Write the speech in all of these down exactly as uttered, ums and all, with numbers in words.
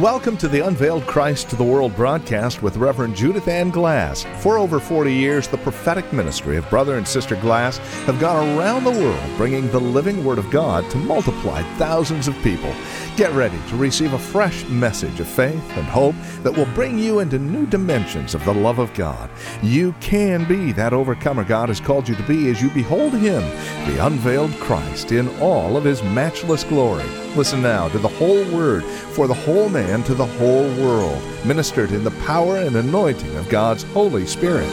Welcome to the Unveiled Christ to the World broadcast with Reverend Judith Ann Glass. For over forty years, the prophetic ministry of Brother and Sister Glass have gone around the world bringing the living Word of God to multiply thousands of people. Get ready to receive a fresh message of faith and hope that will bring you into new dimensions of the love of God. You can be that overcomer God has called you to be as you behold Him, the unveiled Christ, in all of His matchless glory. Listen now to the whole Word for the whole man to the whole world, ministered in the power and anointing of God's Holy Spirit.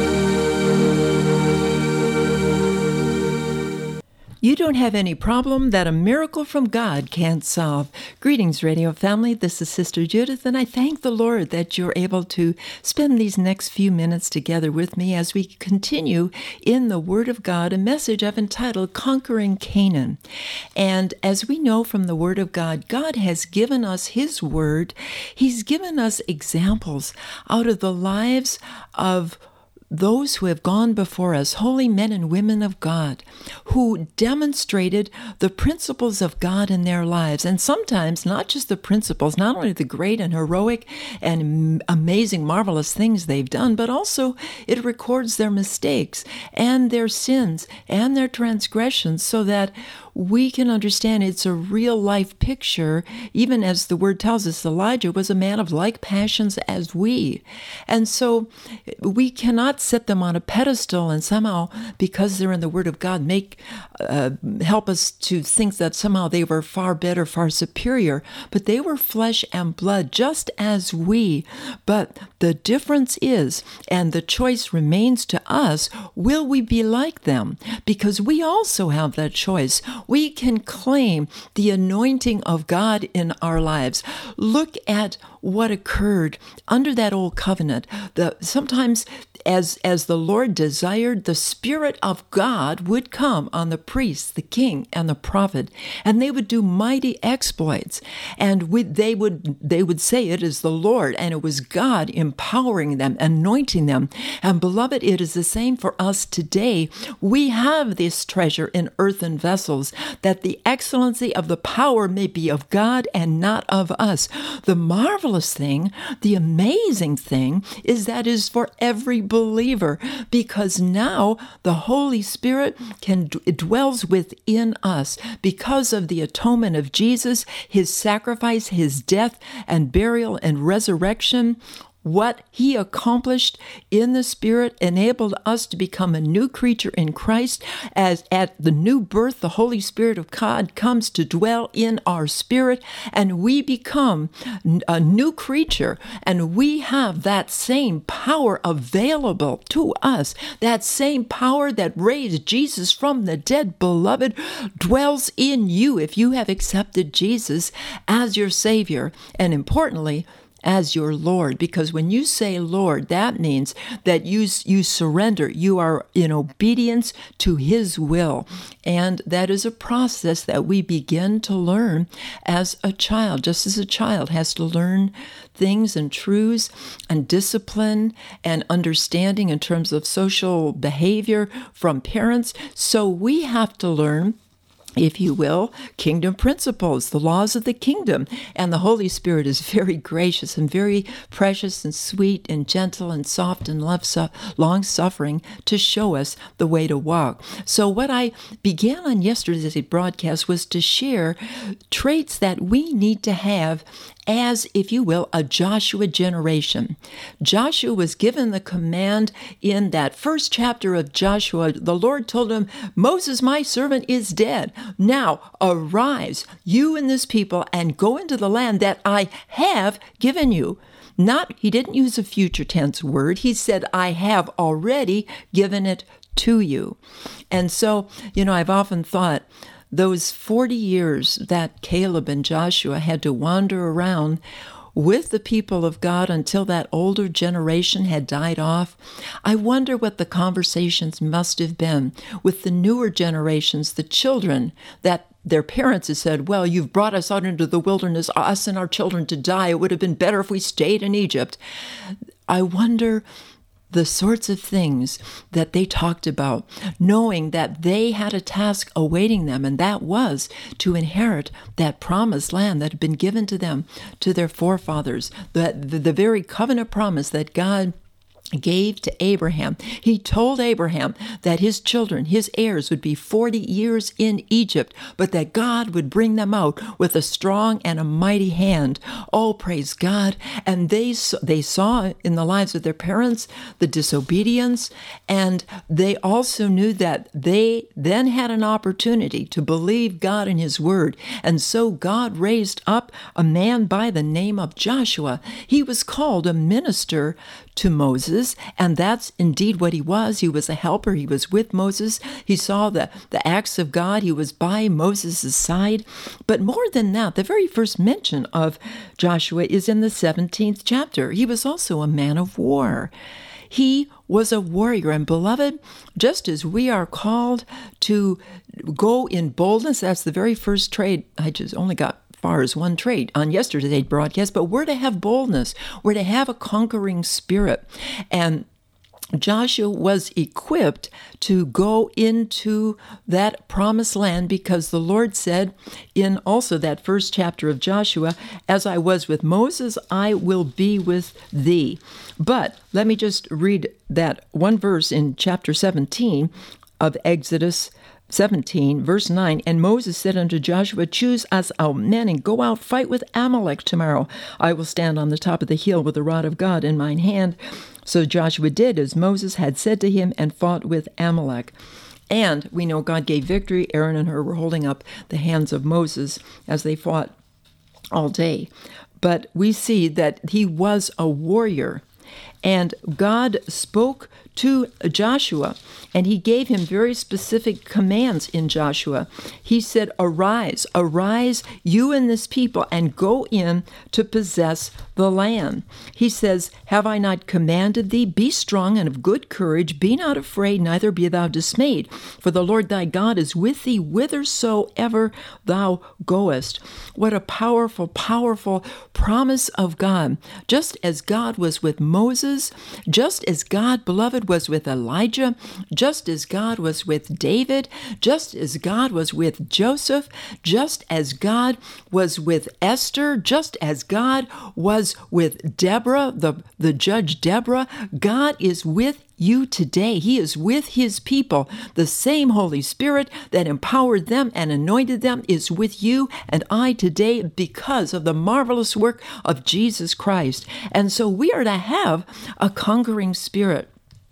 You don't have any problem that a miracle from God can't solve. Greetings, radio family. This is Sister Judith, and I thank the Lord that you're able to spend these next few minutes together with me as we continue in the Word of God, a message I've entitled Conquering Canaan. And as we know from the Word of God, God has given us His Word. He's given us examples out of the lives of those who have gone before us, holy men and women of God, who demonstrated the principles of God in their lives. And sometimes not just the principles, not only the great and heroic and amazing, marvelous things they've done, but also it records their mistakes and their sins and their transgressions so that we can understand it's a real life picture, even as the Word tells us Elijah was a man of like passions as we. And so we cannot set them on a pedestal and somehow, because they're in the Word of God, make uh, help us to think that somehow they were far better, far superior. But they were flesh and blood, just as we. But the difference is, and the choice remains to us, will we be like them? Because we also have that choice. We can claim the anointing of God in our lives. Look at what occurred under that old covenant. The, sometimes as, as the Lord desired, the Spirit of God would come on the priest, the king, and the prophet, and they would do mighty exploits. And we, they would they would say it is the Lord, and it was God empowering them, anointing them. And beloved, it is the same for us today. We have this treasure in earthen vessels, that the excellency of the power may be of God and not of us. The marvelous thing, the amazing thing, is that is for every believer, because now the Holy Spirit can dwells within us because of the atonement of Jesus, His sacrifice, His death and burial and resurrection. What He accomplished in the Spirit enabled us to become a new creature in Christ. As at the new birth, the Holy Spirit of God comes to dwell in our spirit, and we become a new creature, and we have that same power available to us. That same power that raised Jesus from the dead, beloved, dwells in you if you have accepted Jesus as your Savior, and importantly, as your Lord. Because when you say Lord, that means that you you surrender. You are in obedience to His will. And that is a process that we begin to learn as a child, just as a child has to learn things and truths and discipline and understanding in terms of social behavior from parents. So we have to learn, if you will, kingdom principles, the laws of the kingdom. And the Holy Spirit is very gracious and very precious and sweet and gentle and soft and love su- long-suffering to show us the way to walk. So what I began on yesterday's broadcast was to share traits that we need to have as, if you will, a Joshua generation. Joshua was given the command in that first chapter of Joshua. The Lord told him, Moses, my servant, is dead. Now arise, you and this people, and go into the land that I have given you. Not, he didn't use a future tense word. He said, I have already given it to you. And so, you know, I've often thought, those forty years that Caleb and Joshua had to wander around with the people of God until that older generation had died off, I wonder what the conversations must have been with the newer generations, the children, that their parents had said, well, you've brought us out into the wilderness, us and our children to die. It would have been better if we stayed in Egypt. I wonder the sorts of things that they talked about, knowing that they had a task awaiting them, and that was to inherit that promised land that had been given to them, to their forefathers, the, the, the very covenant promise that God gave to Abraham. He told Abraham that his children, his heirs, would be forty years in Egypt, but that God would bring them out with a strong and a mighty hand. Oh, praise God. And they, they saw in the lives of their parents the disobedience, and they also knew that they then had an opportunity to believe God and his word. And so God raised up a man by the name of Joshua. He was called a minister to Moses, and that's indeed what he was. He was a helper. He was with Moses. He saw the, the acts of God. He was by Moses' side. But more than that, the very first mention of Joshua is in the seventeenth chapter. He was also a man of war. He was a warrior. And beloved, just as we are called to go in boldness, that's the very first trade. I just only got far as one trait on yesterday's broadcast, but we're to have boldness. We're to have a conquering spirit. And Joshua was equipped to go into that promised land because the Lord said in also that first chapter of Joshua, as I was with Moses, I will be with thee. But let me just read that one verse in chapter seventeen of Exodus seventeen, verse nine, and Moses said unto Joshua, choose us out men and go out, fight with Amalek tomorrow. I will stand on the top of the hill with the rod of God in mine hand. So Joshua did as Moses had said to him and fought with Amalek. And we know God gave victory. Aaron and Hur were holding up the hands of Moses as they fought all day. But we see that he was a warrior. And God spoke to Joshua, and he gave him very specific commands in Joshua. He said, arise, arise, you and this people, and go in to possess the land. He says, have I not commanded thee? Be strong and of good courage. Be not afraid, neither be thou dismayed. For the Lord thy God is with thee whithersoever thou goest. What a powerful, powerful promise of God. Just as God was with Moses, just as God, beloved, was with Elijah, just as God was with David, just as God was with Joseph, just as God was with Esther, just as God was with Deborah, the, the judge Deborah, God is with you today. He is with his people. The same Holy Spirit that empowered them and anointed them is with you and I today because of the marvelous work of Jesus Christ. And so we are to have a conquering spirit.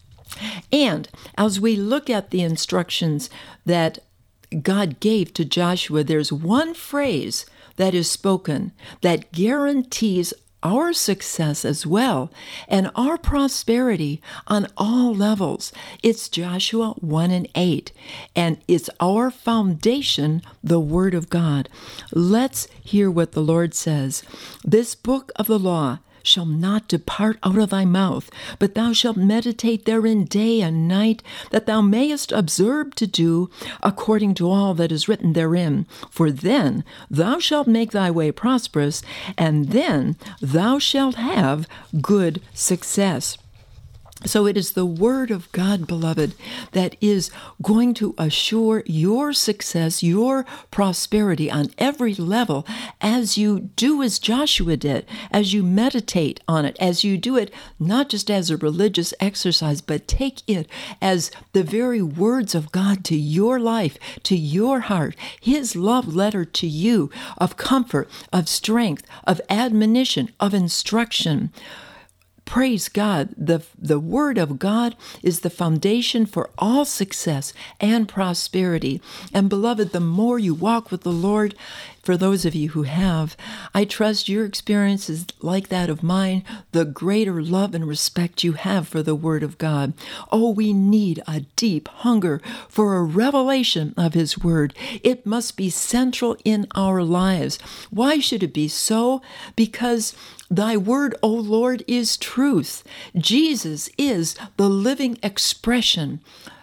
And as we look at the instructions that God gave to Joshua, there's one phrase that is spoken that guarantees our success as well and our prosperity on all levels. It's Joshua one and eight, and it's our foundation, the Word of God. Let's hear what the Lord says. This book of the law shall not depart out of thy mouth, but thou shalt meditate therein day and night, that thou mayest observe to do according to all that is written therein. For then thou shalt make thy way prosperous, and then thou shalt have good success. So it is the Word of God, beloved, that is going to assure your success, your prosperity on every level as you do as Joshua did, as you meditate on it, as you do it not just as a religious exercise, but take it as the very words of God to your life, to your heart, His love letter to you of comfort, of strength, of admonition, of instruction. Praise God. The, the Word of God is the foundation for all success and prosperity. And beloved, the more you walk with the Lord, for those of you who have, I trust your experience is like that of mine, the greater love and respect you have for the Word of God. Oh, we need a deep hunger for a revelation of His Word. It must be central in our lives. Why should it be so? Because Thy word, O Lord, is truth. Jesus is the living expression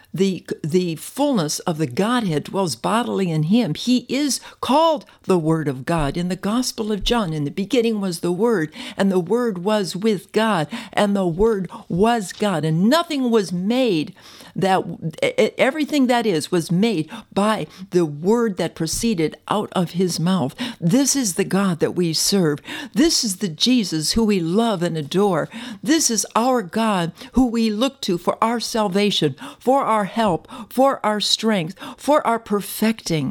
the the fullness of the Godhead dwells bodily in him. He is called the Word of God. In the Gospel of John, in the beginning was the Word, and the Word was with God, and the Word was God. And nothing was made that, everything that is, was made by the Word that proceeded out of his mouth. This is the God that we serve. This is the Jesus who we love and adore. This is our God who we look to for our salvation, for our help, for our strength, for our perfecting.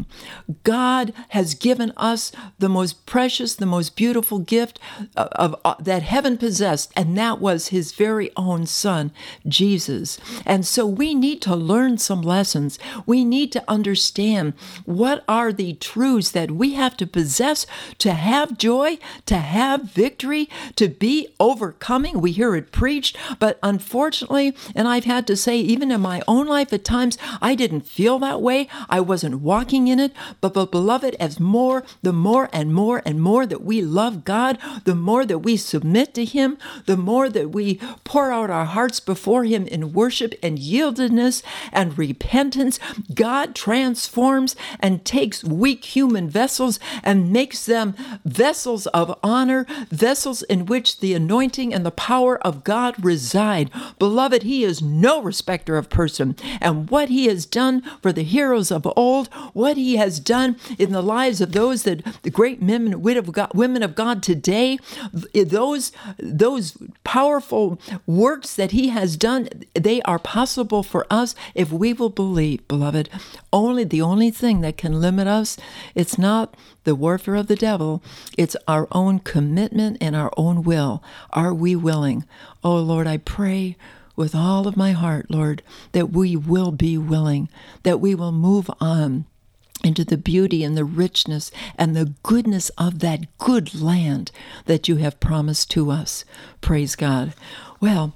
God has given us the most precious, the most beautiful gift of, of, of that heaven possessed, and that was his very own Son, Jesus. And so we need to learn some lessons. We need to understand what are the truths that we have to possess to have joy, to have victory, to be overcoming. We hear it preached, but unfortunately, and I've had to say, even in my own life at times, I didn't feel that way. I wasn't walking in it. But, but beloved, as more, the more and more and more that we love God, the more that we submit to him, the more that we pour out our hearts before him in worship and yieldedness and repentance, God transforms and takes weak human vessels and makes them vessels of honor, vessels in which the anointing and the power of God reside. Beloved, he is no respecter of person. And what he has done for the heroes of old, what he has done in the lives of those that the great men, women of God today, those, those powerful works that he has done, they are possible for us if we will believe, beloved. Only the only thing that can limit us, it's not the warfare of the devil, it's our own commitment and our own will. Are we willing? Oh Lord, I pray with all of my heart, Lord, that we will be willing, that we will move on into the beauty and the richness and the goodness of that good land that you have promised to us. Praise God. Well,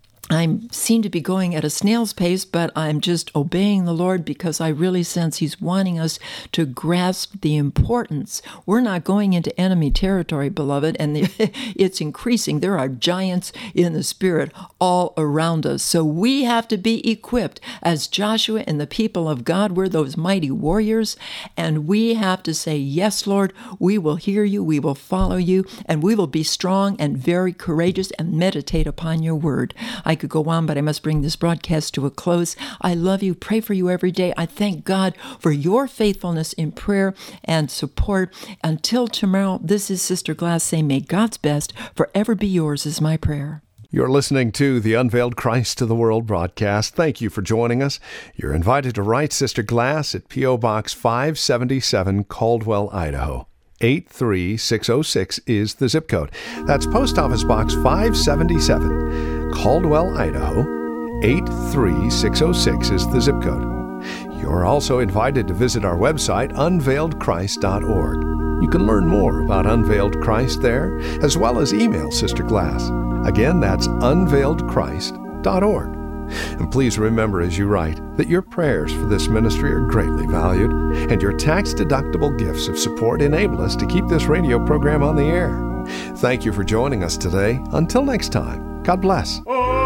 I seem to be going at a snail's pace, but I'm just obeying the Lord because I really sense he's wanting us to grasp the importance. We're not going into enemy territory, beloved, and the, it's increasing. There are giants in the spirit all around us. So we have to be equipped as Joshua and the people of God. We're those mighty warriors, and we have to say, yes, Lord, we will hear you, we will follow you, and we will be strong and very courageous and meditate upon your word. I I could go on, but I must bring this broadcast to a close. I love you, pray for you every day. I thank God for your faithfulness in prayer and support. Until tomorrow, this is Sister Glass saying, may God's best forever be yours is my prayer. You're listening to the Unveiled Christ to the World broadcast. Thank you for joining us. You're invited to write Sister Glass at P O. Box five seventy-seven, Caldwell, Idaho. eight three six oh six is the zip code. That's Post Office Box five seventy-seven, Caldwell, Idaho. eight three six oh six is the zip code. You're also invited to visit our website, unveiled christ dot org. You can learn more about Unveiled Christ there, as well as email Sister Glass. Again, that's unveiled christ dot org. And please remember as you write that your prayers for this ministry are greatly valued, and your tax-deductible gifts of support enable us to keep this radio program on the air. Thank you for joining us today. Until next time, God bless.